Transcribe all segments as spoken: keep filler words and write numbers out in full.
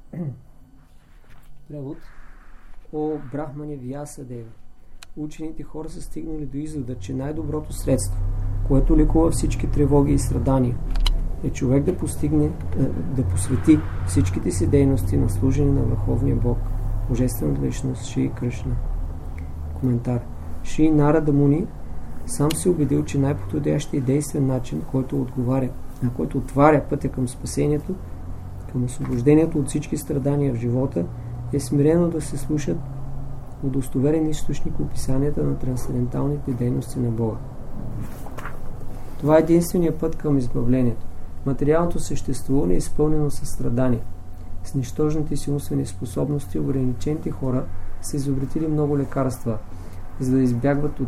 Превод. О Брахмани Вяса Дева, учените хора са стигнали до извода, че най-доброто средство, което лекува всички тревоги и страдания, е човек да постигне, да посвети всичките си дейности на служене на Върховния Бог, Божествената личност Шри Кришна. Коментар. Шри Нарада Муни сам се убедил, че най-подходящият действен начин, който отговаря, на който отваря пътя към спасението, към освобождението от всички страдания в живота, е смирено да се слушат удостоверен източник описанията на трансценденталните дейности на Бога. Това е единственият път към избавлението. Материалното съществуване е изпълнено със страдания. С нищожните си умствени способности ограничените хора са изобретили много лекарства, за да избягват от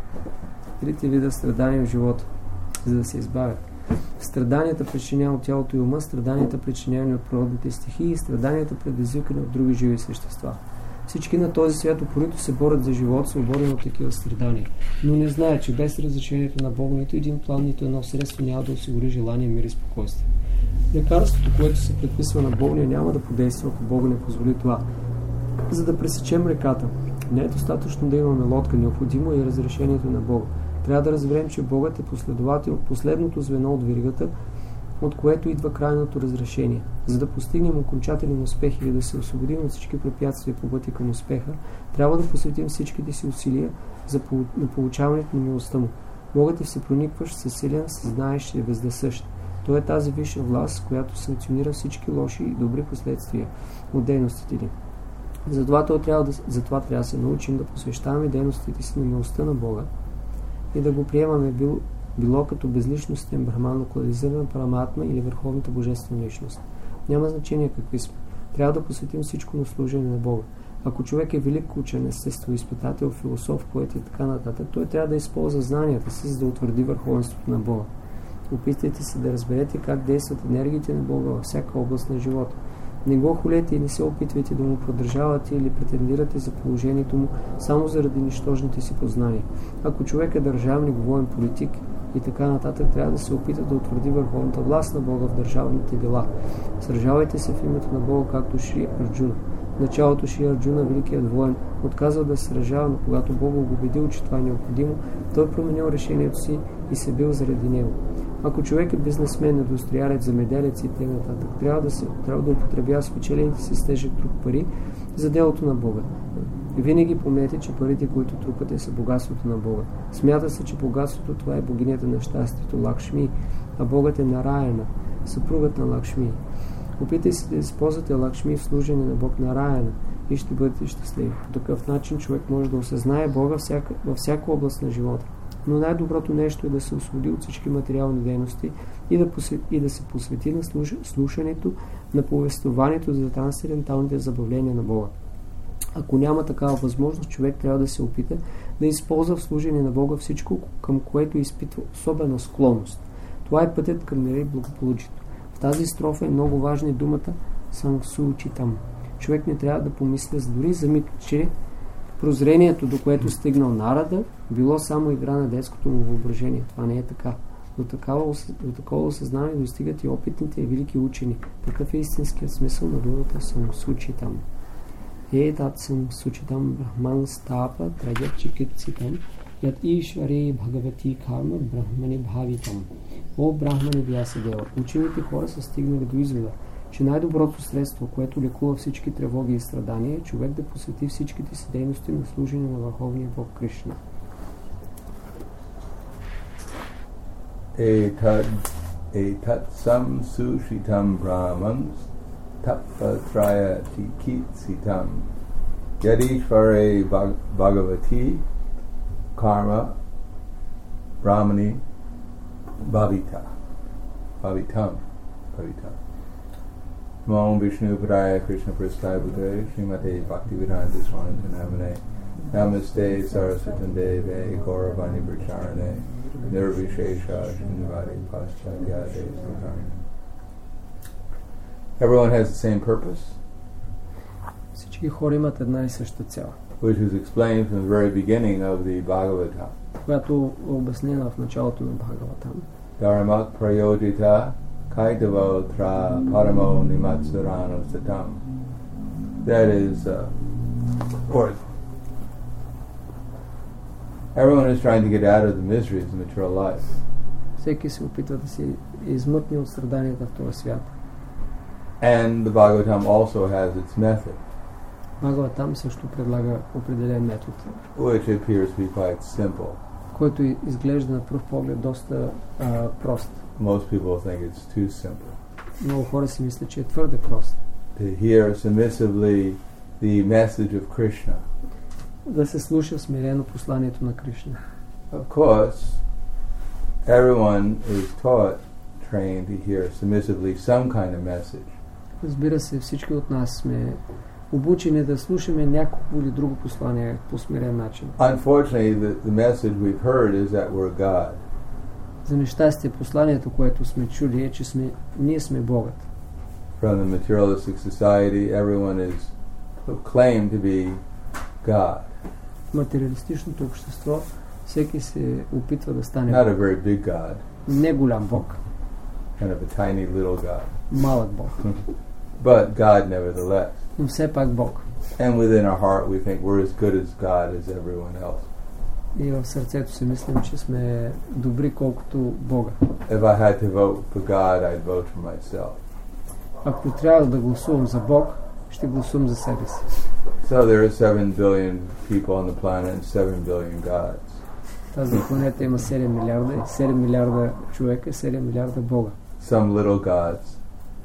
трите вида страдания в живота, за да се избавят. Страданията, причинявани от тялото и ума, страданията, причинявани от природните стихии и страданията, предизвикани от други живи същества. Всички на този свят упорито се борят за живот, свободен от такива страдания, но не знаят, че без разрешението на Бога нито един план, нито едно средство няма да осигури желание, мир и спокойствие. Лекарството, което се предписва на болния, няма да подейства, ако Бога не позволи това. За да пресечем реката, не е достатъчно да имаме лодка, необходимо е и разрешението на Бога. Трябва да разберем, че Богът е последовател, последното звено от веригата, от което идва крайното разрешение. За да постигнем окончателен успех или да се освободим от всички препятствия по пътя към успеха, трябва да посветим всичките си усилия за получаването на милостта му. Богът е всепроникващ, всесилен, съзнаещ и вездесъщ. Той е тази висша власт, която санкционира всички лоши и добри последствия от дейностите ни. Затова, трябва да, затова трябва да се научим да посвещаваме дейностите си на милостта на Бога и да го приемаме било, било като безличностен брахман, локализирана параматма или върховната божествена личност. Няма значение какви сме. Трябва да посветим всичко на служение на Бога. Ако човек е велик учен, естество, изпитател, философ, поет и така нататък, той трябва да използва знанията си, за да утвърди върховенството на Бога. Опитайте се да разберете как действат енергиите на Бога във всяка област на живота. Не го хулете и не се опитвайте да му продължавате или претендирате за положението му само заради нищожните си познания. Ако човек е държавник, воен, политик и така нататък, трябва да се опита да утвърди върховната власт на Бога в държавните дела. Сражавайте се в името на Бога, както Шри Арджуна. В началото Шри Арджуна, великият воен, отказал да се сражава, но когато Бог го убедил, че това е необходимо, той променил решението си и се бил заради него. Ако човек е бизнесмен, индустриалец, земеделец и т.н., трябва да, се, трябва да употребява спечелените си с тежък труд пари за делото на Бога. И винаги помнете, че парите, които трупате, са богатството на Бога. Смята се, че богатството това е богинята на щастието Лакшми, а Богът е Нараяна, съпругът на Лакшми. Опитай се да използвате Лакшми в служение на Бог Нараяна и ще бъдете щастливи. По такъв начин човек може да осъзнае Бога всяка, във всяка област на живота. Но най-доброто нещо е да се освободи от всички материални дейности и да, посвети, и да се посвети на слуш, слушането, на повествованието за трансценденталните забавления на Бога. Ако няма такава възможност, човек трябва да се опита да използва в служение на Бога всичко, към което изпитва особена склонност. Това е пътят към мира и благополучието. В тази строфа е много важна и думата Сангсучитам. Човек не трябва да помисля дори за миг, че прозрението, до което стигнал Нарада, било само игра на детското му въображение. Това не е така. До такова, до такова осъзнание достигат и опитните и велики учени. Такъв е истинският смисъл на думата Сангсучитам. Етат Сангсучитам Брахман Стапа Традят Чикитситам Ят Ишвари Бхагавати Карма Брахмани Бхавитам. О Брахмани Вясадева, учените хора са стигнали до извода, че най-доброто средство, което лекува всички тревоги и страдания, е човек да посвети всичките си дейности на служение на Върховния Бог Кришна. Етат сам сушитам браман тапа трая тикитситам ядишваре бхагавати карма брахмани бhavita bhavitam bhavitam Namo Vishnu Padaya Krishna Prasthaya Bhutare Srimate Bhaktivedanta Swami Namane Namaste Saraswati Deve Gauravani Pracharane Nirvishesha Srinivadi Paschadhyade Sutane. Everyone has the same purpose, Всички хора имат една и съща цел, which is explained from the very beginning of the Bhagavatam. която е обяснена в началото на Бхагаватам. Dharmak prayojita Kaitavo tra paramo nimatsurano satam. That is, uh, or everyone is trying to get out of the miseries of material life. Всеки се опитва да се измъкне от страданията в този свят. And the Bhagavatam also has its method, Бхагаватам също предлага определен метод, which appears to be quite simple. който изглежда на пръв поглед доста а, прост. Most people think it's too simple. Много хора си мислят, че е твърде прост. To hear submissively the message of Krishna. Да се слуша смирено посланието на Кришна. Of course, everyone is taught, trained to hear submissively some kind of message. Разбира се, всички от нас сме обучени да слушаме някакво или друго послание по смирен начин. Unfortunately, the, the message we've heard is that we're God. За нещастие, посланието, което сме чули, е, че сме, ние сме Богът. From the materialistic society, everyone is claimed to be God. В материалистичното общество всеки се опитва да стане Not a very big God. не голям Бог, Kind of a tiny little God. малък Бог, But God nevertheless. но все пак Бог. And within our heart we think we're as good as God as everyone else. И в сърцето си мислим, че сме добри колкото Бога. If I had to vote for God, I'd vote for myself. Ако трябва да гласувам за Бог, ще гласувам за себе си. So there are seven billion people on the planet and seven billion gods. Тази планета има седем милиарда, седем милиарда човека, седем милиарда Бога. Some little gods.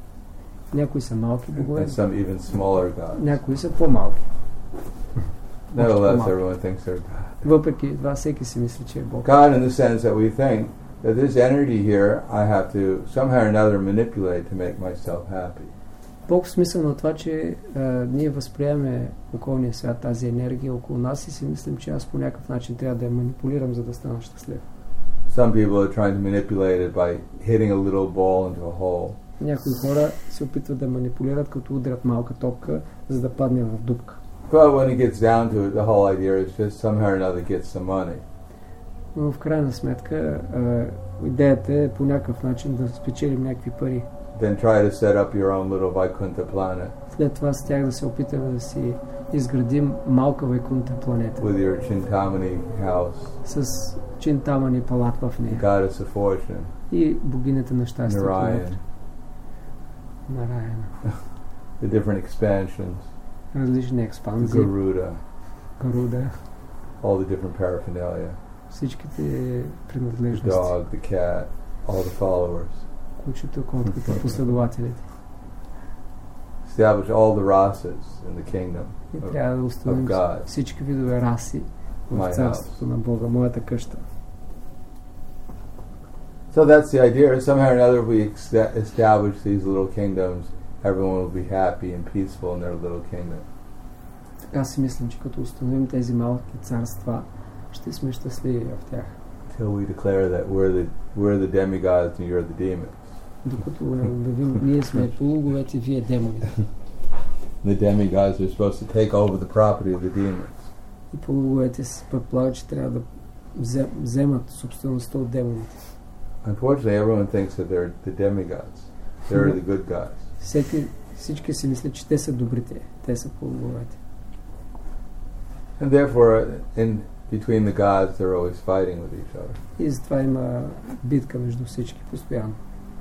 Някои са малки богове, And some even smaller gods. някои са по-малки. Nevertheless, everyone thinks they're God. Въпреки това всеки си мисли, че е Бог. God in the sense that we think that this energy here I have to somehow or another manipulate to make myself happy. Бог в смисъл на това, че а, ние възприемаме околния свят, тази енергия около нас и си мислим, че аз по някакъв начин трябва да я манипулирам, за да стана щастлив. Some people are trying to manipulate it by hitting a little ball into a hole. Някои хора се опитват да манипулират, като удрят малка топка, за да падне в дупка. But when it gets down to it, the whole idea is just somehow or another get some money. Но в крайна сметка а, идеята е по някакъв начин да спечелим някакви пари. Then try to set up your own little Vaikuntha planet. След това с тях да се опитаме да си изградим малка Вайкунта планета. With your Chintamani house. С Чинтамани палат в нея. Goddess of fortune. И богинята на щастието. Narayan. Нараяна. The different expansions. Различни експанзии. Garuda. Гаруда. All the different paraphernalia. Всичките The принадлежности. dog, the cat, all the followers. Кучето, котката, последователите. Establish all the rasas in the kingdom И of, трябва да of установим God. всички видове раси в My царството на Бога, моята къща. So that's the idea. Somehow or another, if we ex- establish these little kingdoms, everyone will be happy and peaceful in their little kingdom. Така си мислим, че като установим тези малки царства, ще сме щастливи в тях. Till we declare that we're the we're the demigods and you're the demons. Докато обявим, ние сме полуговете, вие демоните. The demigods are supposed to take over the property of the demons. И полуговете си предполагат, че трябва да вземат собствеността от демоните. Unfortunately, everyone thinks that they're the demigods. They're the good guys. Всеки, всички си мислят, че те са добрите, те са полуговете. And therefore, in between the gods, they're always fighting with each other. И затова има битка между всички постоянно.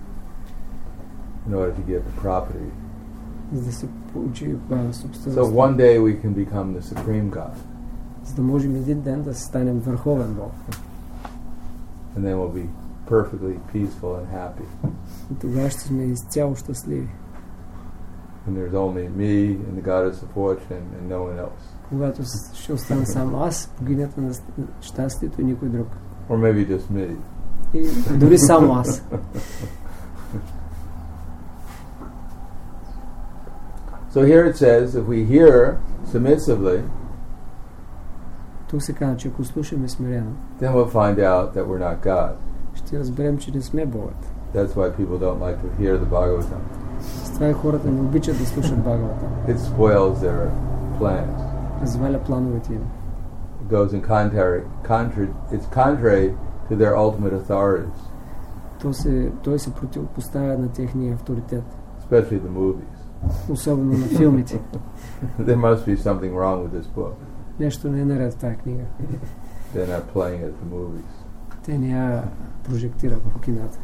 In order to get the property. За да се получи собствеността. So one day we can become the supreme God. За да можем един ден да станем върховен Бог. And then we'll be perfectly peaceful and happy. И тогава ще сме изцяло щастливи. And there's only me and the goddess of fortune and no one else. Когато ще остана само аз, богинята на щастието и никой друг. Or maybe just me. И дори само аз. So here it says, if we hear submissively, тук се казва, че ако слушаме смирено, then we'll find out that we're not God. ще разберем, че не сме Богът. That's why people don't like to hear the Bhagavatam. С това хората не обичат да слушат Бхагаватам. It spoils their plans. Разваля плановете им. It goes in contrary, contra, it's contrary to their ultimate authorities. То се, той се противопоставя на техния авторитет. Especially the movies. Особено на филмите. There must be something wrong with this book. Нещо не е наред в тази книга. They're not playing at the movies. Те не я прожектират в кината.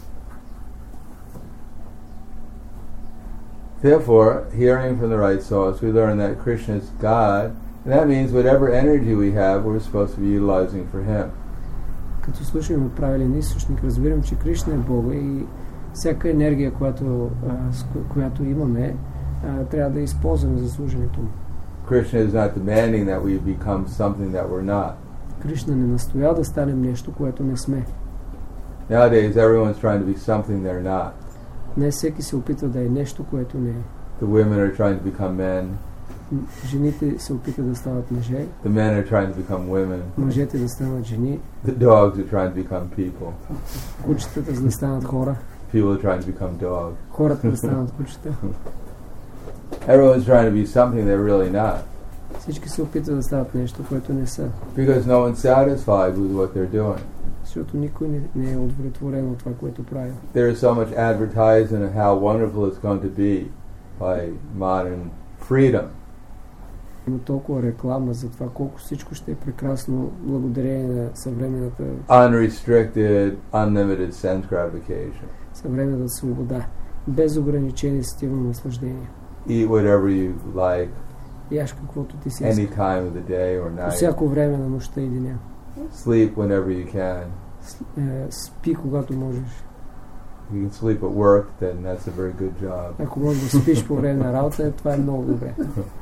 Therefore, hearing from the right source, we learn that Krishna is God, and that means whatever energy we have, we're supposed to be utilizing for Him. Като слушаме от правилен източник, разбирам, че Кришна е Бога и всяка енергия, която, а, с ко- която имаме, а, трябва да използваме за служенето му. Krishna is not demanding that we become something that we're not. Кришна не настоява да станем нещо, което не сме. Nowadays, everyone's trying to be something they're not. Днес всеки се опитва да е нещо, което не е. The women are trying to become men. М- Жените се опитват да стават мъже, The men are trying to become women. мъжете да станат жени, The dogs are trying to become people. кучетата за да станат хора, People are trying to become dogs. хората да станат кучета. Everyone's trying to be something they're really not. Всички се опитват да стават нещо, което не са. Because no one's satisfied with what they're doing. Защото никой не, не е удовлетворен от това, което прави. There is so much advertising of how wonderful it's going to be by modern freedom. Има толкова реклама за това колко всичко ще е прекрасно благодарение на съвременната, Unrestricted, unlimited sense gratification. съвременната свобода. Без ограничение сетивно наслаждение. Eat whatever you like, Яш каквото ти си any иска. time of the day or По night. всяко време на нощта и деня. Sleep whenever you can. С- е, Спи когато можеш. You can sleep at work, then that's a very good job. Ако можеш да спиш по време на работа, това е много добре.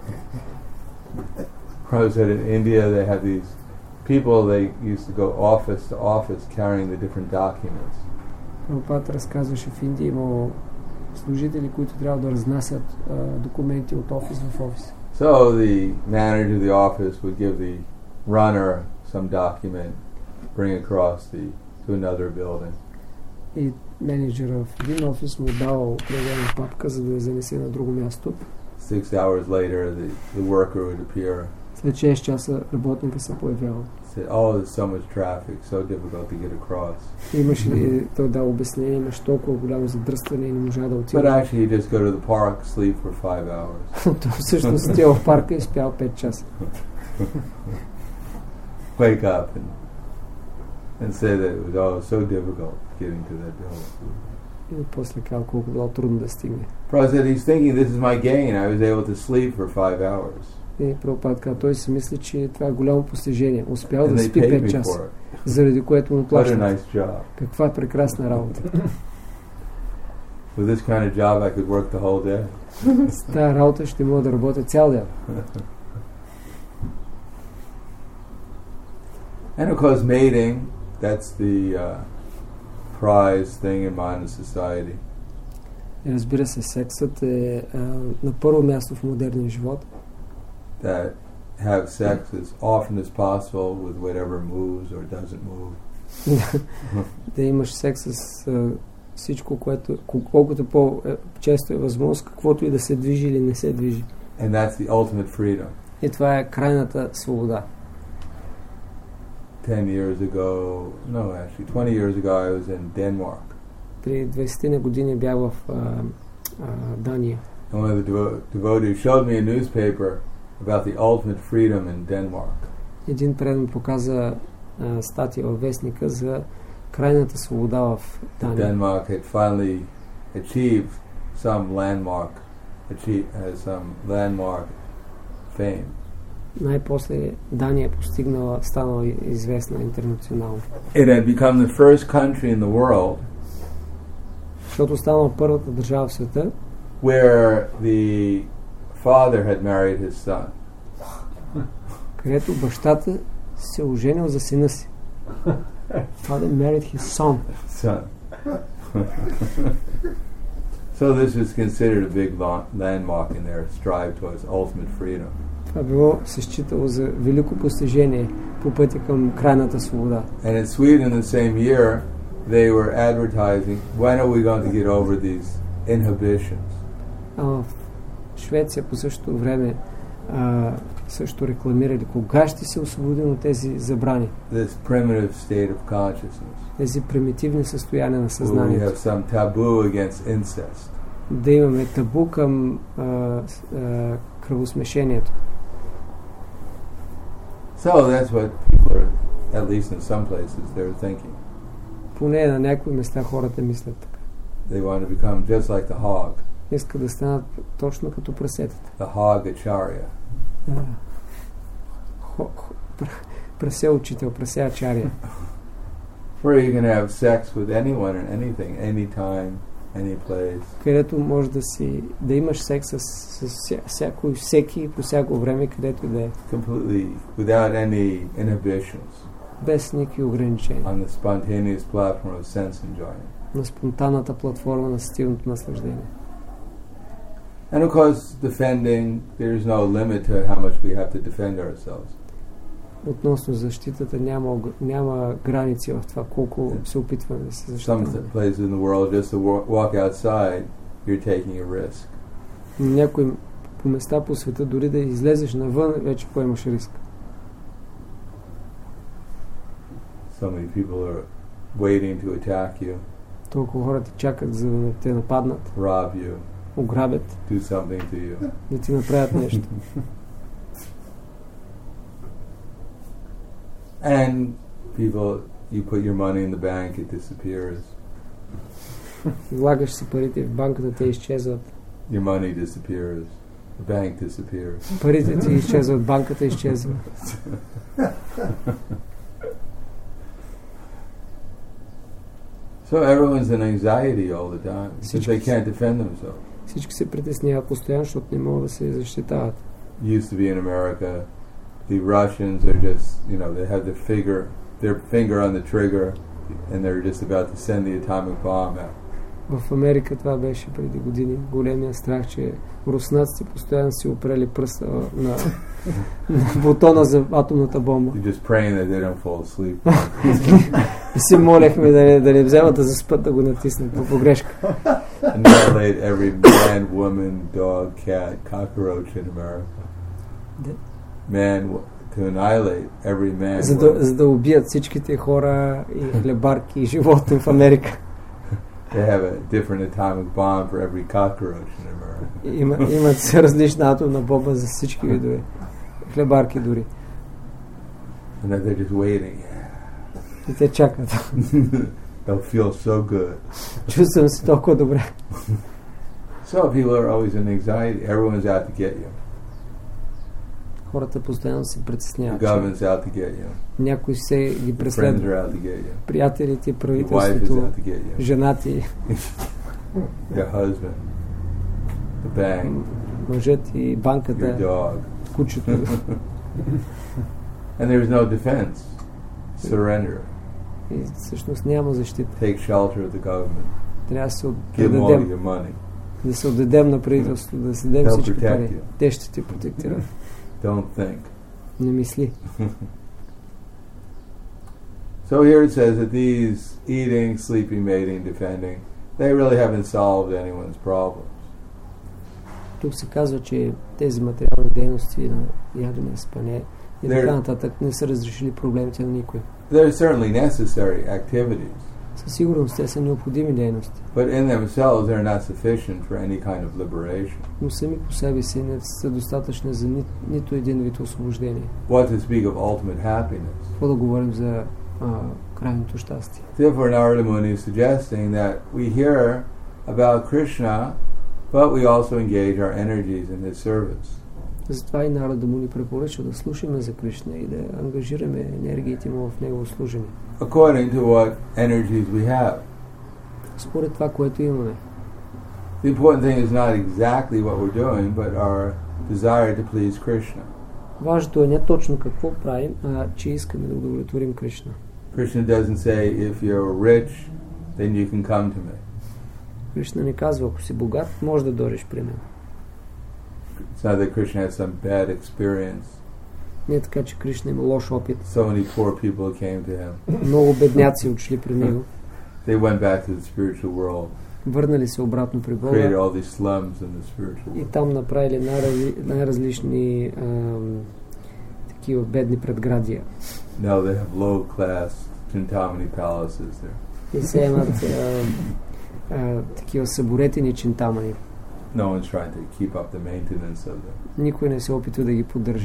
I was in India, they have these people, they used to go office to office carrying the different documents. Прабхупад разказваше в Индия, имало служители, които трябва да разнасят а, документи от офис в офис. So the manager of the office would give the runner some document, bring across the to another building. И менеджера в един офис му дал определена папка, за да я занесе на друго място. Six hours later, the, the worker would appear. След шест часа работника се появява. Said, "Oh, there's so much traffic, so difficult to get across." Имаше ли, той дал обяснение, имаше толкова голямо задръстване и не можа да But отиде. actually, you just go to the park, sleep for five hours, Той всъщност отива в парка и спял пет часа. wake up and and say that it was oh so difficult getting to that building. И после казал колко било трудно да стигне. Prabhupada said he's thinking this is my gain. I was able to sleep for five hours, И Прабхупад каза, той си мисли, че това е голямо постижение. Успял and да they спи paid пет me часа, for it. заради което му What a плащат. nice job. Каква прекрасна работа. With this kind of job, I could work the whole day. С тази работа ще мога да работя цял ден. And of course, mating, that's the uh, prize thing in modern society. И разбира се, сексът е а, на първо място в модерния живот. That have sex as often as possible with whatever moves or doesn't move. Да имаш секс с а, всичко, което кол- колкото по-често е възможно, каквото и да се движи или не се движи. And that's the ultimate freedom. И това е крайната свобода. Ten years ago, no, actually, twenty years ago, I was in Denmark. При двайсет години бях в а, а, Дания. And one of the devo- devotees showed me a newspaper about the ultimate freedom in Denmark. Един предан показа а, статия във вестника за крайната свобода в Дания. Denmark had finally achieved some landmark, achieve, uh, some landmark fame. Най-после Дания е постигнала, станала известна интернационално. It had become the first country in the world Защото станала първата държава в света, where the father had married his son. където бащата се оженил за сина си. Father married his son. Son. So this was considered a big la- landmark in their strive towards ultimate freedom. Това било се считало за велико постижение по пътя към крайната свобода. And in Sweden the same year, they were advertising, when are we going to get over these inhibitions? А в Швеция по същото време а, също рекламирали. Кога ще се освободим от тези забрани? This primitive state of consciousness. Тези примитивни състояния на Where we съзнанието. have some taboo against incest. Да имаме табу към а, а, кръвосмешението. So that's what people are, at least in some places, they're thinking. Поне на някои места хората мислят така. They want to become just like the hog. Искат да станат точно като прасетата. The hog acharya. Да. Хо, хо, прасе учител, прасе ачария. Where you can have sex with anyone and anything, anytime, any place. Където може да си да имаш секс с, с всяко, всеки по всяко време, където да е. Completely without any inhibitions. Без никакви ограничения. On the spontaneous platform of sense enjoyment. На спонтанната платформа на сетивното наслаждение. And of course, defending, there's no limit to how much we have to defend ourselves. Относно защитата няма, няма граници в това, колко се опитваме да се защитаваме. Some places in the world, just to walk outside, you're taking a risk. Някои по места по света, дори да излезеш навън, вече поемаш риск. So many people are waiting to attack you. Толкова хората чакат, за да те нападнат, rob you, ограбят, do something to you. Да ти направят нещо. And people, you put your money in the bank, it disappears. Влагаш си парите в банката, те изчезват. Your money disappears. The bank disappears. Парите ти изчезват, банката изчезва. So everyone's in anxiety all the time because they can't defend themselves. Всички се притесняват постоянно, защото не могат да се защитават. Used to be in America, the Russians are just, you know, they have their finger, their finger on the trigger, and they're just about to send the atomic bomb out. В Америка това беше преди години. Големия страх, че руснаците постоянно си опрели пръста на, на бутона за атомната бомба. You're just praying that they don't fall asleep. И си молехме да не, да не вземат да заспат, да го натиснат по погрешка. Annihilate every man, woman, dog, cat, cockroach in America. Man, to annihilate every man. За да, за да убият всичките хора и хлебарки и животни в Америка. They have a different atomic bomb for every cockroach in America. Има, имат се различна атомна бомба за всички видове хлебарки дори. And that they're just waiting. И те чакат. They'll feel so good. Чувствам се толкова добре. So people are always in anxiety. Everyone's out to get you. Хората постоянно се притесняват. The government's out to get you. Някой се ги Friends преследва. are out to get you. Приятелите, Your wife is правителството, out to get you. жена ти, Your husband. The bank. мъжът и Your банката, dog. кучето. And there's no defense. Surrender. И всъщност няма защита. Take shelter of the government. Трябва да се Give them all отдадем, your money. да се отдадем на правителството, да си дадем They'll всички protect пари. you. Те ще ти протектират. Don't think. Не мисли. So here it says that these eating, sleeping, mating, defending, they really haven't solved anyone's problems. Тук се казва, че тези материални дейности на ядене, спане и така нататък не са разрешили проблемите на никой. They're certainly necessary activities. Със сигурност те са необходими дейности. But in themselves they're not sufficient for any kind of liberation. Но сами по себе си не са достатъчни за ни, нито един вид освобождение. What to speak of ultimate happiness? Какво да говорим за а, крайното щастие? Therefore Narada Muni is suggesting that we hear about Krishna, but we also engage our energies in his service. Затова и Нарада Муни препоръчва да слушаме за Кришна и да ангажираме енергиите му в негово служение. According to what energies we have. Според това, което имаме. The important thing is not exactly what we're doing, but our desire to please Krishna. Важното е не точно какво правим, а че искаме да удовлетворим Кришна. Krishna doesn't say, if you're rich, then you can come to me. Кришна не казва, ако си богат, може да дойдеш при мен. It's not that Krishna has some bad experience. Не е така, че Кришна има лош опит. So many poor people came to him. Много бедняци отшли при него. They went back to the spiritual world. Върнали се обратно при Бога. Created all these slums in the spiritual И world. там направили най-разли, най-различни ам, такива бедни предградия. No, they have low-class Chintamani palaces there. И се имат а, а, такива съборетени чинтамани. No one's trying to keep up the maintenance of them. Никой не се опитва да ги поддържа.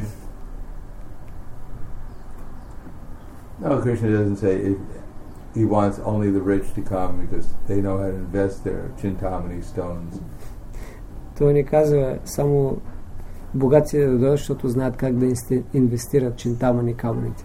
No, Krishna doesn't say if he wants only the rich to come because they know how to invest their Chintamani stones. Той не казва само богатите да дойдат, защото знаят как да инвестират чинтамани камъните.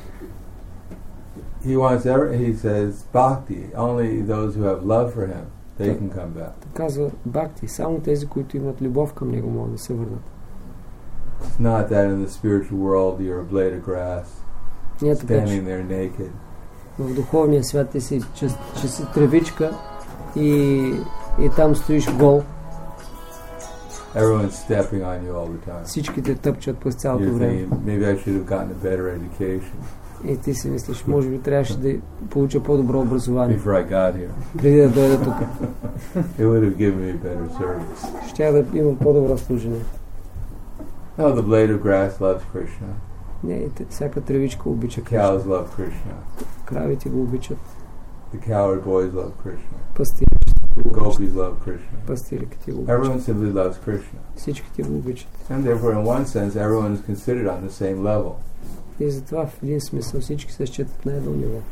He wants every, he says bhakti, only those who have love for him, they can come back. Казва бхакти, само тези, които имат любов към него, могат да се върнат. It's not that in the spiritual world you're a blade of grass, standing there naked. В духовния свят ти си, че, че си тревичка и, и там стоиш гол. Everyone's stepping on you all the time. Всички те тъпчат през цялото You're време. thinking, maybe I should have gotten a better education И ти си мислиш, може би трябваше да получа по-добро образование. before I got here. Преди да дойда тук. It would have given me better service. Щях да имам по-добро служене. No, the blade of grass loves Krishna. Не, всяка тревичка обича Cows Кришна. love Krishna. Кравите го обичат. The cowherd boys love Krishna. Пастирите The го обичат. gopis love Krishna. Пастирите го обичат. Everyone simply loves Krishna. Всичките го обичат. And therefore, in one sense, everyone is considered on the same level. И затова в един смисъл всички се считат на едно ниво.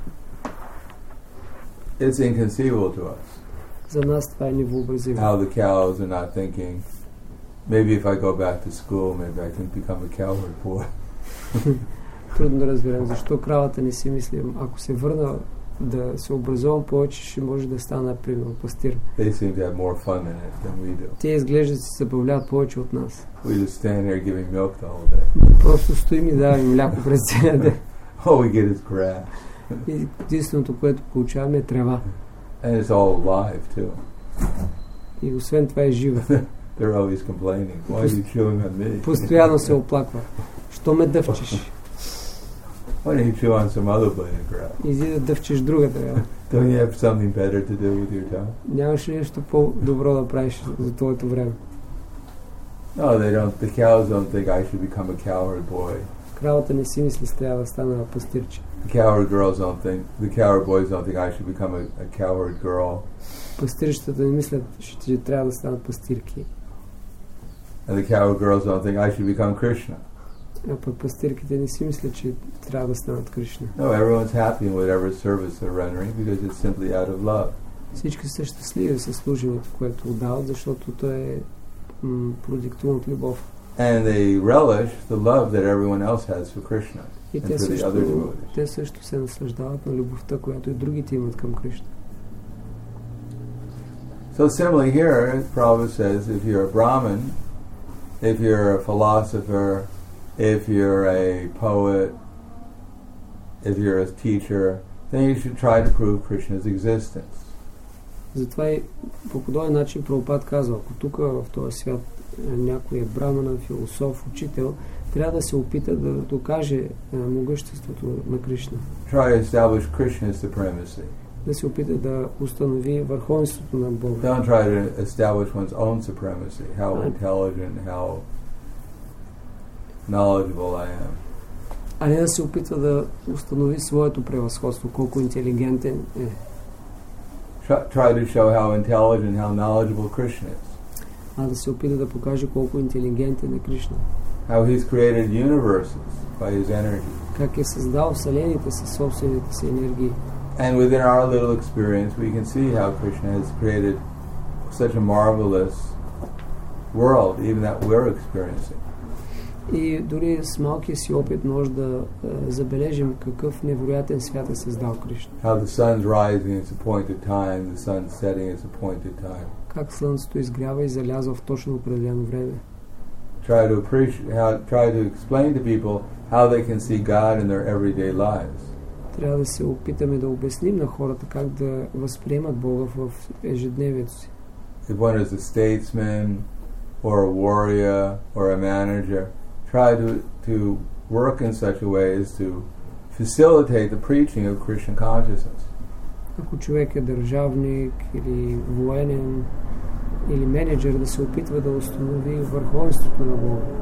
It's inconceivable to us За нас това е невъобразимо. how the cows are not thinking, maybe if I go back to school, maybe I can become a cowherd boy. Трудно да разберем защо кравата не си мисли, ако се върна да се образувам повече, ще може да стана, примерно, пастир. They seem to have more fun in it than we do. Те изглеждат да се забавляват повече от нас. We just stand here giving milk the whole day. Просто стоим и даваме мляко през целия ден. All we get is grass. И единственото, което получаваме, е трева. And it's all alive too. И освен това е жива. They're always complaining. Why are you chewing on me? Постоянно се оплаква. Що ме дъвчеш? Why don't you chew on some other blade of grass? Иди да дъвчеш друга трева. Don't you have something better to do with your time? Нямаш ли нещо по-добро да правиш за твоето време? No, they don't. The cows don't think I should become a cowherd boy. Кравата не си мисли, трябва да стана пастирче. The cowherd girls don't think. The cowherd boys don't think I should become a, a cowherd girl. Пастирищата не мислят, че трябва да станат пастирки. And the cowherd girls don't think I should become Krishna. А пък пастирките не си мислят, че трябва да станат Кришна. No, everyone's happy in whatever service they're rendering because it's simply out of love. Всички са щастливи със служенето, което отдават, защото то е м- продиктувано от любов. And they relish the love that everyone else has for Krishna И and те for the other също, devotees. те също се наслаждават на любовта, която и другите имат към Кришна. So similarly here, Prabhupada says, if you're a Brahmin, if you're a philosopher, if you're a poet, if you're a teacher, then you should try to prove Krishna's existence. Затова и по подобен начин Прабхупад казва, ако тук в този свят някой е брамана, философ, учител, трябва да се опита да докаже могъществото на Кришна. Try to establish Krishna's supremacy. Да се опита да установи върховенството на Бога. Don't try to establish one's own supremacy, how intelligent, how knowledgeable I am. А не да се опитва да установи своето превъзходство, колко интелигентен е. Try, try to show how intelligent, how knowledgeable Krishna is. А да се опита да покаже колко интелигентен е Кришна. How he's created universes by his energy. Как е създал вселените със собствените си енергии. And within our little experience, we can see how Krishna has created such a marvelous world, even that we're experiencing. И дори с малкия си опит може да е, забележим какъв невероятен свят е създал Кришна. How the sun's rising at its appointed time, the sun's setting at its appointed time. Как слънцето изгрява и залязва в точно определено време. Try to appreciate, how, try to explain to people how they can see God in their everyday lives. Трябва да се опитаме да обясним на хората как да възприемат Бога в ежедневието си. If one is a statesman or a warrior or a manager, try to, to work in such a way as to facilitate the preaching of Krishna consciousness. Ако човек е държавник или военен или менеджер, да се опитва да установи върховенството на Бога.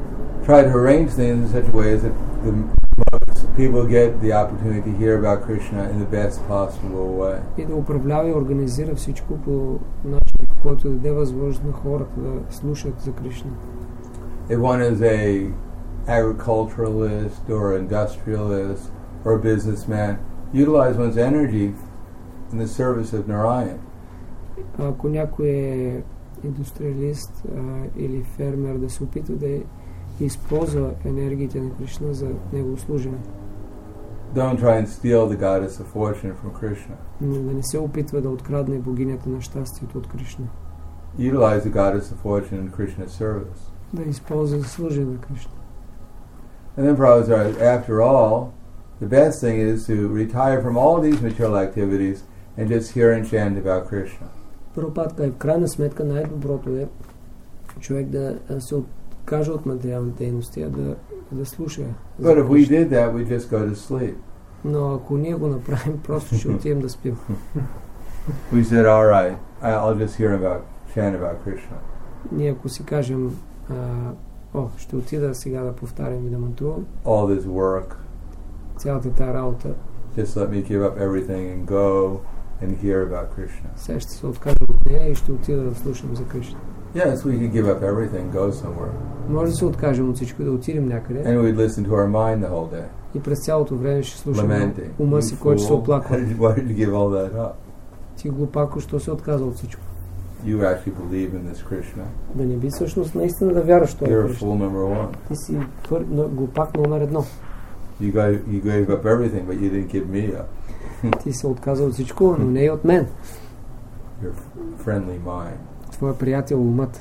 try to arrange things in such a way as that the most people get the opportunity to hear about Krishna in the best possible way. И да управлява и организира всичко по начин, по който да даде възможност на хората да слушат за Кришна. If one is a agriculturalist or industrialist or a businessman, utilize one's energy in the service of Narayan. Ако някой е индустриалист а, или фермер, да се опитва да използва енергиите на Кришна за негово служене. Don't try and steal the goddess of fortune from Krishna. Но да не се опитва да открадне богинята на щастието от Кришна. Utilize the goddess of fortune in Krishna's service. Да използва за служене на Кришна. And then Prabhupada says, after all, the best thing is to retire from all these material activities and just hear and chant about Krishna. Прабхупада казва, в крайна сметка най-доброто е човек да се откаже от материалните дейности, а да, да слуша. But if we did that, we just go to sleep. Но ако ние го направим, просто ще отидем да спим. We said, all right, I'll just hear about chant about Krishna. Ние ако си кажем, а, о, ще отида сега да повтарям и да мантрувам. All this work. Цялата тази работа. Just let me give up everything and go and hear about Krishna. Сега ще се откажа от нея и ще отида да слушам за Кришна. Yes, we could give up everything, go somewhere. Може да се откажем от всичко, да отидем някъде. And we'd listen to our mind the whole day. И през цялото време ще слушаме Lamenting. ума си, който се оплаква. Why did you give all that up? Ти глупако, що се отказа от всичко. You actually believe in this Krishna. Да не би всъщност наистина да вярваш това. You're a fool number one. Ти си пър, но, глупак номер едно. You gave, you gave up everything, but you didn't give me up. Ти се отказа от всичко, но не и от мен. Your friendly mind. Твоя приятел умът.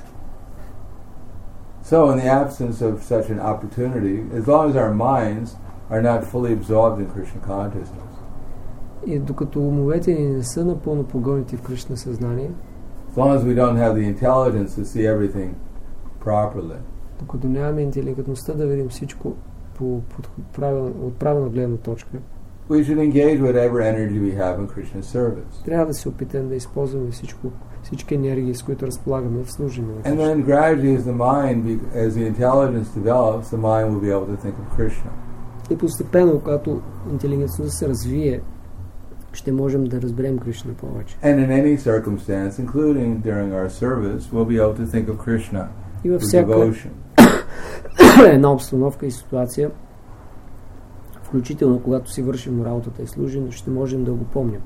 So in the absence of such an opportunity, as long as our minds are not fully absorbed in Krishna consciousness, и докато умовете ни не са напълно погълнати в Кришна съзнание, as long as we don't have the intelligence to see everything properly, докато нямаме интелигентността да видим всичко по, по, правил, от правилна гледна точка, we should engage whatever energy we have in Krishna's service. трябва да се опитаме да използваме всичко, всички енергии, с които разполагаме в служение на And Кришна. then gradually, as the mind, as the intelligence develops, the mind will be able to think of Krishna. И постепенно, когато интелигентността се развие, ще можем да разберем Кришна повече. And in any circumstance, including during our service, we'll be able to think of Krishna И във with всяка devotion. една обстановка и ситуация, включително когато си вършим работата и служим, ще можем да го помним.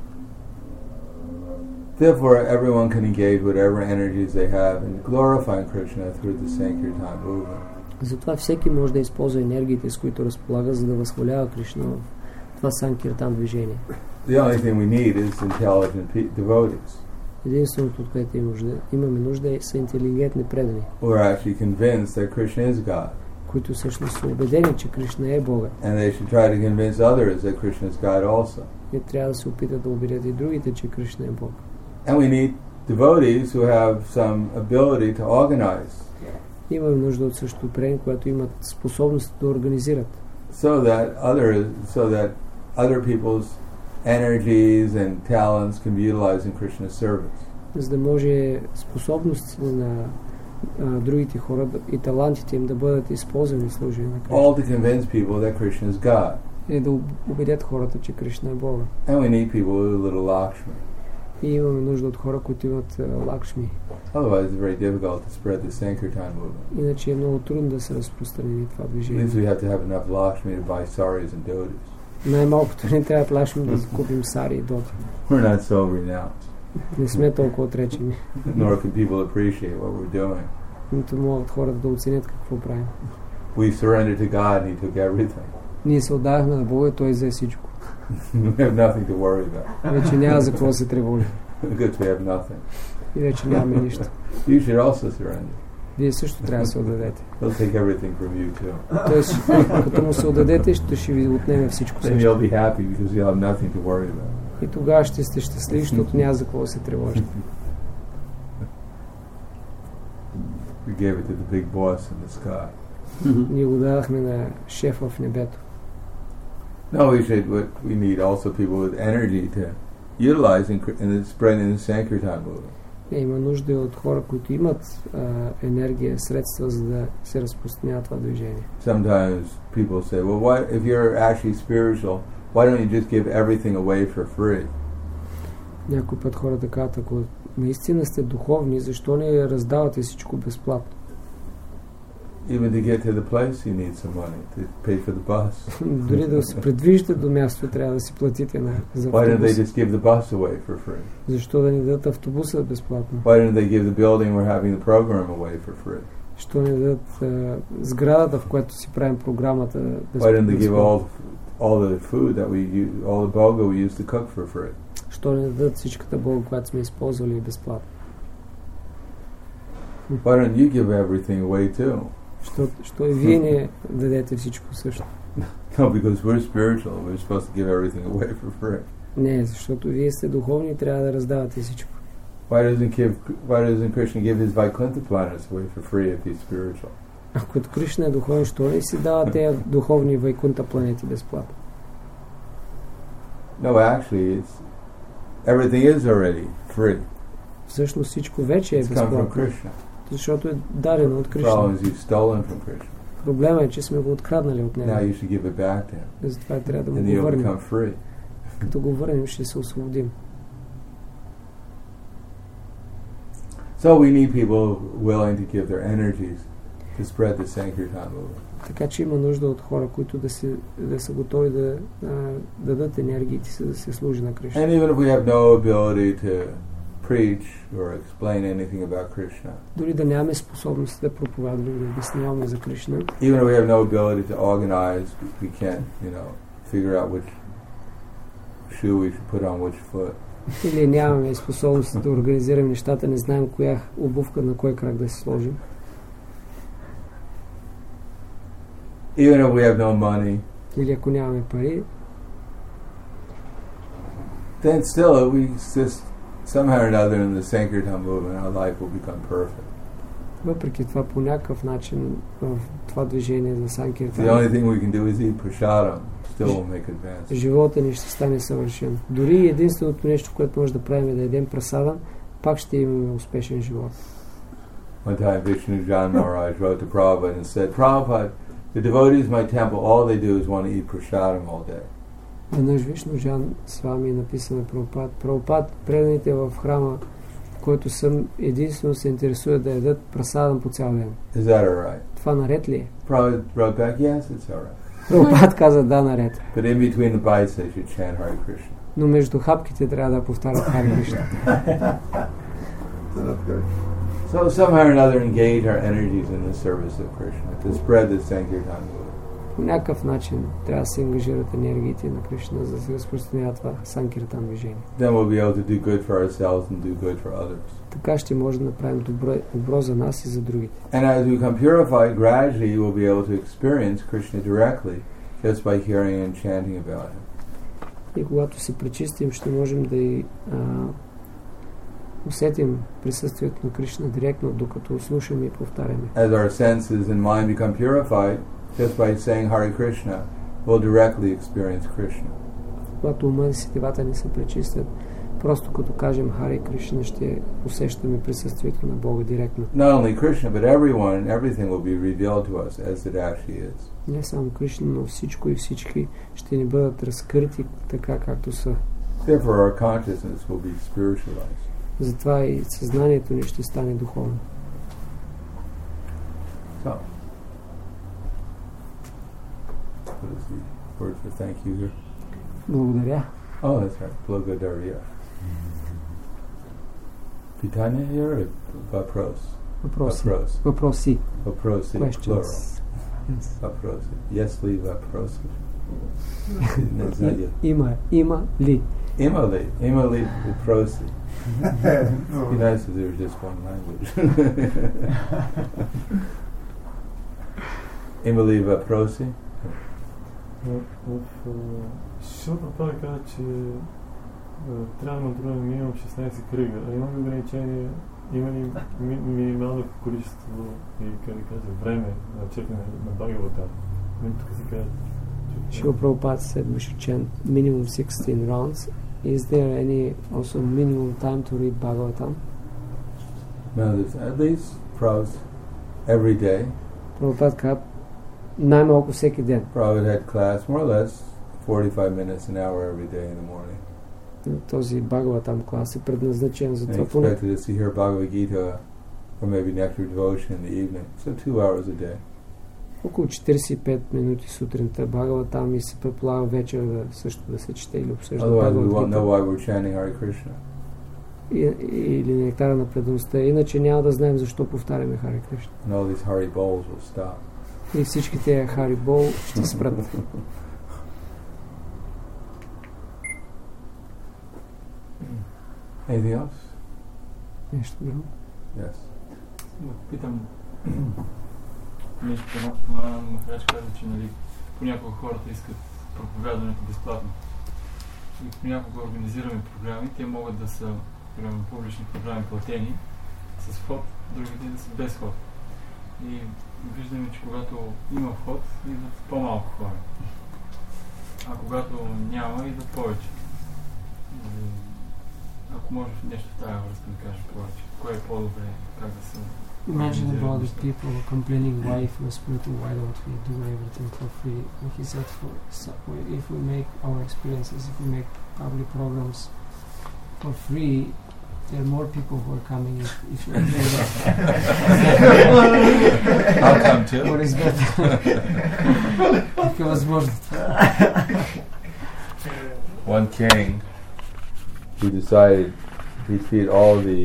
Therefore, everyone can engage whatever energies they have in glorifying Krishna through the Sankirtan movement. Затова всеки може да използва енергиите, с които разполага, за да възхвалява Кришна в това Санкиртан движение. The only thing we need is intelligent pe- devotees Единственото, от което има нужда, имаме нужда, са интелигентни предани, who are actually convinced that Krishna is God. които всъщност са убедени, че Кришна е Бога. And they should try to convince others that Krishna is God also. И трябва да се опитат да убедят и другите, че Кришна е Бог. And we need devotees who have some ability to organize, Имаме нужда от същото предани, което имат способност да организират, so that other so that other people's energies and talents can be utilized in Krishna's service. за да може способностите на а, другите хора да, и талантите им да бъдат използвани в служение на Кришна. All to convince people that Krishna is God. И да убедят хората, че Кришна е Бога. And we need people with a little Lakshmi. И имаме нужда от хора, които имат а, Лакшми. Otherwise, it's very difficult to spread the Sankirtan movement. Иначе е много трудно да се разпространи това At движение. least we have to have enough Lakshmi to buy saris and dhotis. Най-малкото не трябва Лакшми да закупим сари и доти. We're not so renounced, Не сме толкова отречени. nor can people appreciate what we're doing. Нито могат хората да оценят какво правим. We surrendered to God and He took everything. Ние се отдавахме на Бога и Той взе всичко. We have nothing to worry about. Вече няма за какво да се тревожи. Because we have nothing. И вече нямаме нищо. You should also surrender. Вие също трябва да се отдадете. He'll take everything from you too. Тоест, като му се отдадете, ще, ще ви отнеме всичко Then също. you'll be happy because you'll have nothing to worry about. И тогава ще сте щастливи, защото няма за какво да се тревожите. We gave it to the big boss in the sky. Ние го дадахме на шефа в небето. No, we should. What we need also people with energy to utilize in, in the spreading the Sankirtan movement. Не, има нужда и от хора, които имат а, енергия, средства, за да се разпространява това движение. Sometimes people say, well, why, if you're actually spiritual, why don't you just give everything away for free? Някой път хората казват, ако наистина сте духовни, защо не раздавате всичко безплатно? Even to get to the place, you need some money to pay for the bus. Дори да се предвиждате до място, трябва да си платите на за Why don't they автобус. just give the bus away for free? Защо да ни дадат автобуса безплатно? Why don't they give the building we're having the program away for free? Защо не дадат а, сградата, в която си правим програмата Why don't they give безплатно? all all the food that we use, all the bulgur we use to cook for free? Защо не дадат всичката Бога, която сме използвали безплатно? Why don't you give everything away too? Що, що и вие не дадете всичко също? No, because we're spiritual. We're supposed to give everything away for free. Не, защото вие сте духовни и трябва да раздавате всичко. Why doesn't give, why doesn't Krishna give his Vaikuntha planets away for free if he's spiritual? Ако от Кришна е духовен, що не си дава тези духовни Вайкунта планети безплатно? No, actually, it's everything is already free. Всъщност всичко вече е It's come from безплатно, Krishna. защото е дадено от The Кришна. problem is you've stolen from Krishna. Проблема е, че сме го откраднали от Now него. you should give it back to him, Затова трябва да му and го you'll върнем. become free. Като го върнем, ще се освободим. So we need people willing to give their energies to spread the Sankirtan movement. Така че има нужда от хора, които да, се, да са готови да а, дадат енергиите си, да се служи на Кришна. And even if we have no ability to preach or explain anything about Krishna, Дори да нямаме способност да проповядваме, да обясняваме за Кришна, even if we have no ability to organize, we can't, you know, figure out which shoe we should put on which foot. или нямаме способност да организираме нещата, не знаем коя обувка на кой крак да се сложим. Even if we have no money, Или ако нямаме пари, then still we just somehow or another in the Sankirtan movement, our life will become perfect. въпреки това по някакъв начин в това движение за The only Санкиртан, thing we can do is eat prasadam, still will make advance. живота ни ще стане съвършен. Дори единственото нещо, което може да правим е да едем прасадан, пак ще имаме успешен живот. One time Vishnu Jan Maharaj wrote to Prabhupada and said, Prabhupada, the devotees in my temple, all they do is want to eat prasadam all day. Веднъж Вишну Жан с вами написа на Прабхупад. Прабхупад, преданите в храма, който съм, единствено се интересуват да ядат прасадан по цял ден. Is that all right? Това наред ли е? Prabhupada wrote back, yes, it's all right. Прабхупад каза да, наред. But in between the bites, they should chant Hare Krishna. Но между хапките трябва да повтарят Харе Кришна. So somehow or another engage our energies in the service of Krishna to spread the Sankirtan movement. По някакъв начин трябва да се ангажират енергиите на Кришна, за да се разпространява това Санкиртан движение. Then we'll be able to do good for ourselves and do good for others. Така ще може да направим добро, добро за нас и за другите. And as we become purified, gradually we'll be able to experience Krishna directly just by hearing and chanting about him. И когато се пречистим, ще можем да и а, усетим присъствието на Кришна директно, докато слушаме и повтаряме. As our senses and mind become purified, just by saying Hare Krishna, we'll directly experience Krishna. Когато ума и сетивата ни се пречистят, просто като кажем Харе Кришна, ще усещаме присъствието на Бога директно. Not only Krishna, but everyone and everything will be revealed to us as it actually is. Не само Кришна, но всичко и всички ще ни бъдат разкрити така, както са. Therefore, our consciousness will be spiritualized. Затова и съзнанието ни ще стане духовно. So, what is the word for thank you here? Благодаря. Oh, that's right. Благодаря. Питание here or vapros? Въпроси. Vapros. Въпроси. Vопроsi, plural. Questions. Yes. Vопроsi. Yes, ли vопроsi? Не знаю. Има, има ли? Има ли? Има ли vопроsi? It'd be nice if there was just one language. Има ли въпроси? Защото той каза, че трябва да натруваме минимум шестнайсет кръга, а има ли ограничение, има ли ми, минимално количество и, как да кажа, време на четене на Бхагавата? Тук си казва, Srila Prabhupada said we should chant minimum sixteen rounds. Is there any also minimum time to read Bhagavatam? No, there's at least probably every day. Прабхупад каза, най-малко всеки ден. Prabhupada had class more or less forty-five minutes an hour every day in the morning. Този Бхагаватам клас е предназначен за And това поне. expected us to hear Bhagavad Gita or maybe nectar devotion in the evening. So two hours a day. Около четиридесет и пет минути сутринта Бхагаватам и се предполага вечер да също да се чете или обсъжда Otherwise we won't Бхагават know Гита. why we're chanting Hare Krishna. Или нектара на предаността. Иначе няма да знаем защо повтаряме Хари Кришна. And all these Hari bowls will stop. И всички тези Хари Бол ще спрат. Anything else? Нещо друго? Yes. Да питам нещо по Махарадж каза, че нали, понякога хората искат проповядването безплатно. И понякога организираме програми, те могат да са примерно, публични програми платени с вход, другите да са без вход. И виждаме, че когато има вход, идват по-малко хора. А когато няма, идват повече. Ако можеш нещо в тази връзка да кажеш повече, кое е по-добре, как да се... Imagine about the people complaining why if we're spiritual, why don't we do everything for free? And he said, for, so if we make our experiences, if we make public programs for free, there are more people who are coming if, if you are doing that. I'll come too. What is better? If it was more... One king, he decided he'd feed all the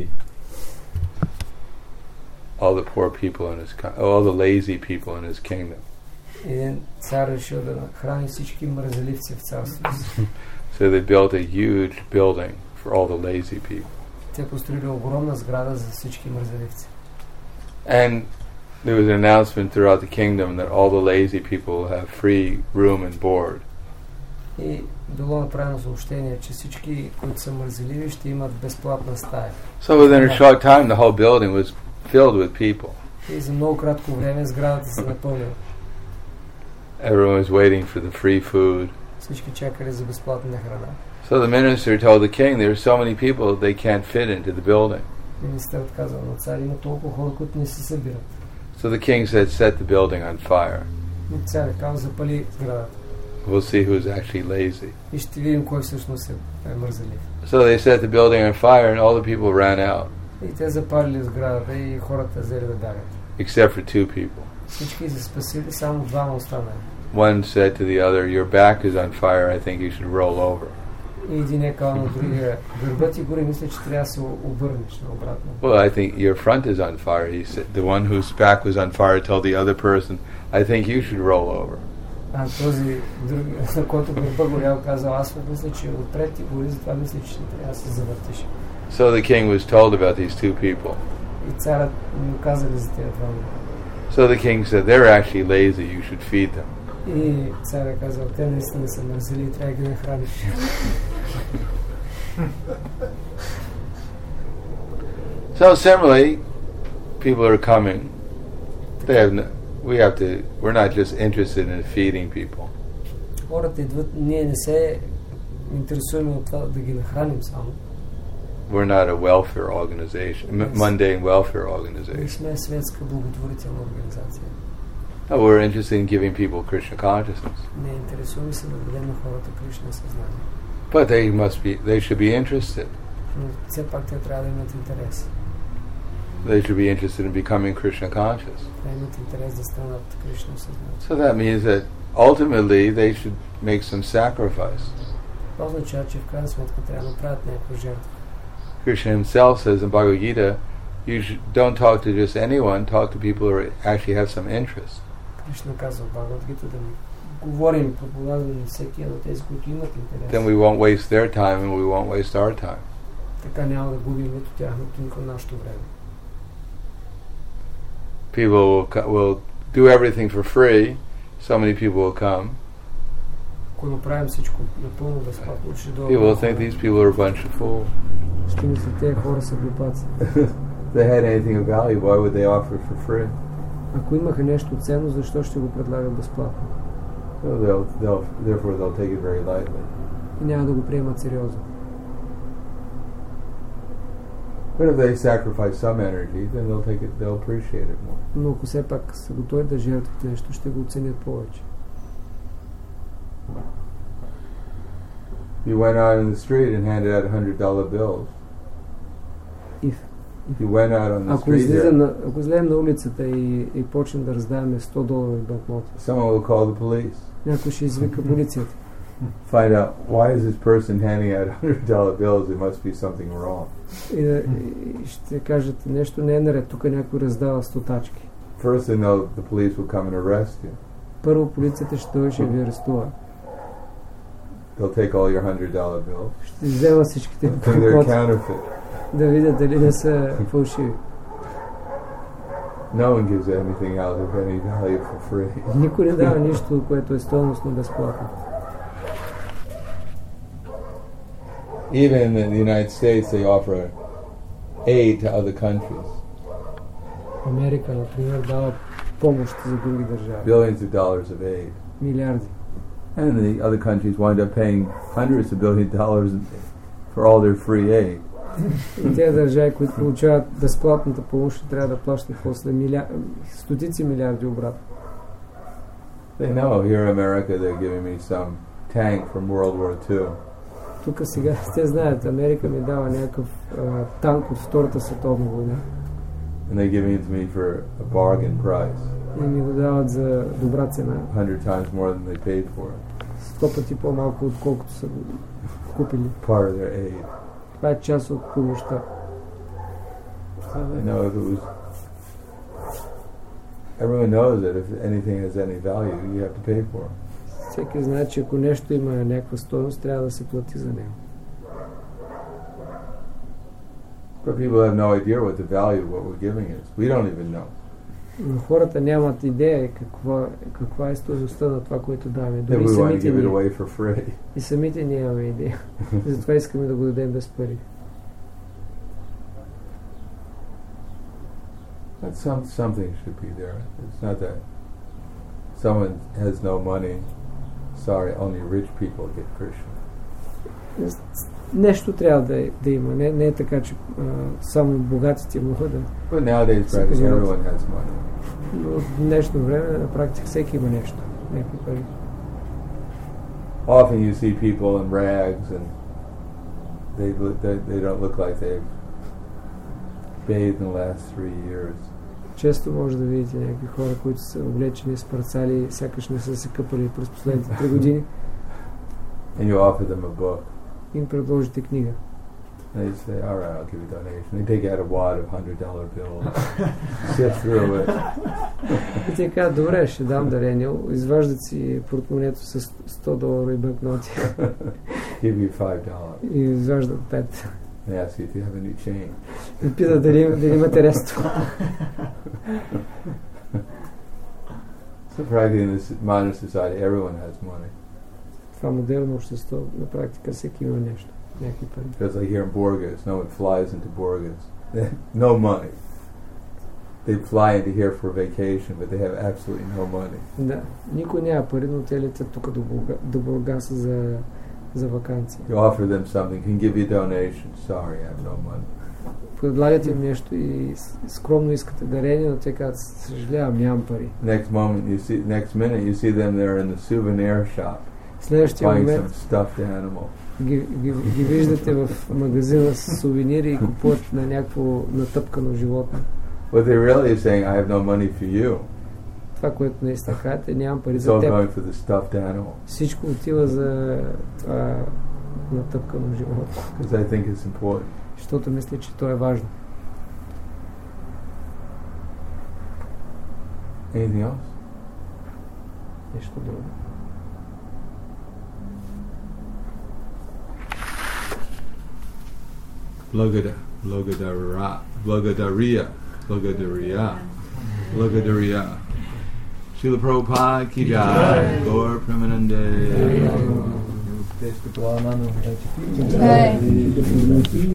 all the poor people in his co- all the lazy people in his kingdom. Един цар решил да нахрани всички мързеливци в царството си. So they built a huge building for all the lazy people. Те построили огромна сграда за всички мързеливци. And there was an announcement throughout the kingdom that all the lazy people will have free room and board. И било направено съобщение, че всички, които са мързеливи, ще имат безплатна стая. So within a short time the whole building was filled with people. И за много кратко време сградата се напълнила. Everyone was waiting for the free food. Всички чакали за безплатна храна. So the minister told the king there are so many people they can't fit into the building. Министърът казал на цар, има толкова хора, които не се събират. So the king said, set the building on fire. И царят казал, запали сградата. We'll see who's actually lazy. И ще видим кой всъщност е мързелив. So they set the building on fire and all the people ran out. И те запалили сградата и хората взели да бягат. Except for two people. Всички се спасили, само двама останали. One said to the other, your back is on fire, I think you should roll over. И един е казал на другия, гърбът ти горе, мисля, че трябва да се обърнеш наобратно. Well, I think your front is on fire. He said, the one whose back was on fire told the other person, I think you should roll over. А този друг, на който гърба горял, казал, аз мисля, че отпред ти гори, затова мисля, че трябва да се завъртиш. So the king was told about these two people. И царът му казали за тези двама. So the king said, they're actually lazy, you should feed them. И царят казал, те наистина са мързели и трябва да ги нахраниш. So similarly, people are coming. They have no, we have to, we're not just interested in feeding people. Хората идват, ние не се интересуваме от това да ги нахраним само. We're not a welfare organization, m- mundane welfare Ние organization. сме светска благотворителна организация. No, we're interested in giving people Krishna consciousness. Не интересуваме се да дадем на хората Кришна съзнание. But they must be, they should be interested. Но все пак те трябва да имат интерес. They should be interested in becoming Krishna conscious. Да имат интерес да станат Кришна съзнание. So that means that ultimately they should make some sacrifice. Това означава, че в крайна сметка трябва да направят някаква жертва. Krishna himself says in Bhagavad Gita, you should, don't talk to just anyone, talk to people who are, actually have some interest. Кришна казва в Бхагавад Гита да ми говорим, проповядваме всеки от тези, които имат интерес. Then we won't waste their time and we won't waste our time. Така няма да губим нито тяхното, нито нашето време. People will, co- will do everything for free, so many people will come. Ако направим всичко напълно безплатно, ще дойдат. People will think these people are a bunch of fools. Ще мислят, тези хора са глупаци. If they had anything of value, why would they offer it for free? Ако имаха нещо ценно, защо ще го предлагат безплатно? So they'll, they'll, therefore they'll take it very lightly. И няма да го приемат сериозно. But if they sacrifice some energy, then they'll take it. They'll appreciate it more. Но ако все пак са готови да жертват нещо, ще го оценят повече. You went out in the street and handed out hundred dollar bills. If, If you went out on the ако, street излезем there, на, ако излезем на улицата и, и почнем да раздаваме сто доларови банкноти, someone will call the police. някой ще извика полицията. Find out why is this person handing out hundred dollar bills? There must be something wrong. И, да, и ще кажат, нещо не е наред, тук някой раздава стотачки. First thing though, the police will come and arrest you. Първо полицията ще дойде, ще ви арестува. They'll take all your hundred dollar bills. Ще взема всичките Think they're банкноти, counterfeit. да видят дали не са фалшиви. No one gives anything out of any value for free. Никой не дава нищо, което е стойностно безплатно. Even in the United States, they offer aid to other countries. Америка, например, дава помощ за други държави. Billions of dollars of aid. Милиарди. And the other countries wind up paying hundreds of billion dollars for all their free aid. И тези държави, които получават безплатната помощ, трябва да плащат после милиар... стотици милиарди обратно. They know here in America they're giving me some tank from World War Two. Тук сега, те знаят, Америка ми дава някакъв а, танк от Втората световна война. And they give it to me for a bargain price. И ми го дават за добра цена. Hundred times more than they paid for it. Сто пъти по-малко, отколкото са го купили. Part of their aid. Това е част от помощта. So they know if it was. Everyone knows that if anything has any value, you have to pay for it. Всеки знае, че ако нещо има някаква стойност, трябва да се плати за него. But people have no idea what the value of what we're giving is. We don't even know. Но хората нямат идея каква, каква е стойността на това, което даваме. Then Дори we want to самите give it ние. away for free. И самите нямаме идея. Затова искаме да го дадем без пари. But some something should be there. It's not that someone has no money. Sorry, only rich people get Krishna. Нещо трябва да, е, да има. Не, не е така, че а, само богатите могат да... But nowadays, practically everyone has money. Но в днешно време на практика всеки има нещо. Някакви пари. Often you see people in rags and they look, they, they don't look like they've bathed in the last three years. Често може да видите някакви хора, които са облечени с парцали, сякаш не са се къпали през последните три години. And you offer them a book. Им предложите книга. And they say, all right, I'll give you a donation. They take out a wad of hundred dollar bills, sift through it. И те казват, добре, ще дам дарение. Изваждат си портмонето с сто доларови банкноти. Give you five dollars. И изваждат пет. They ask you if you have any change. И питат дали, дали имате ресто. So practically in this modern society, everyone has money. Това модерно общество, на практика всеки има нещо. Някакви пари. Because like here in Borgas, no one flies into Borgas. They have no money. They fly into here for vacation, but they have absolutely no money. Да, никой няма пари, но те летят тук до, Бурга, до Бургаса за, за ваканция. You offer them something, can give you a donation. Sorry, I have no money. Предлагате им нещо и скромно искате дарение, но те казват, съжалявам, нямам пари. Next moment, you see, next minute, you see them there in the souvenir shop, Следващия buying момент some stuffed animal. ги, ги, ги виждате в магазина с сувенири и купуват на някакво натъпкано животно. What they really are saying, I have no money for you. Това, което наистина казвате, нямам пари It's за all теб. going for the stuffed animal. Всичко отива за това натъпкано животно. Because I think it's important. Защото мисля, че то е важно. Anything else? Нещо друго. Blogada, blogadara, blogadaria, blogadaria, blogadaria. Srila Prabhupada ki jai, Gaur Premanande. Jai.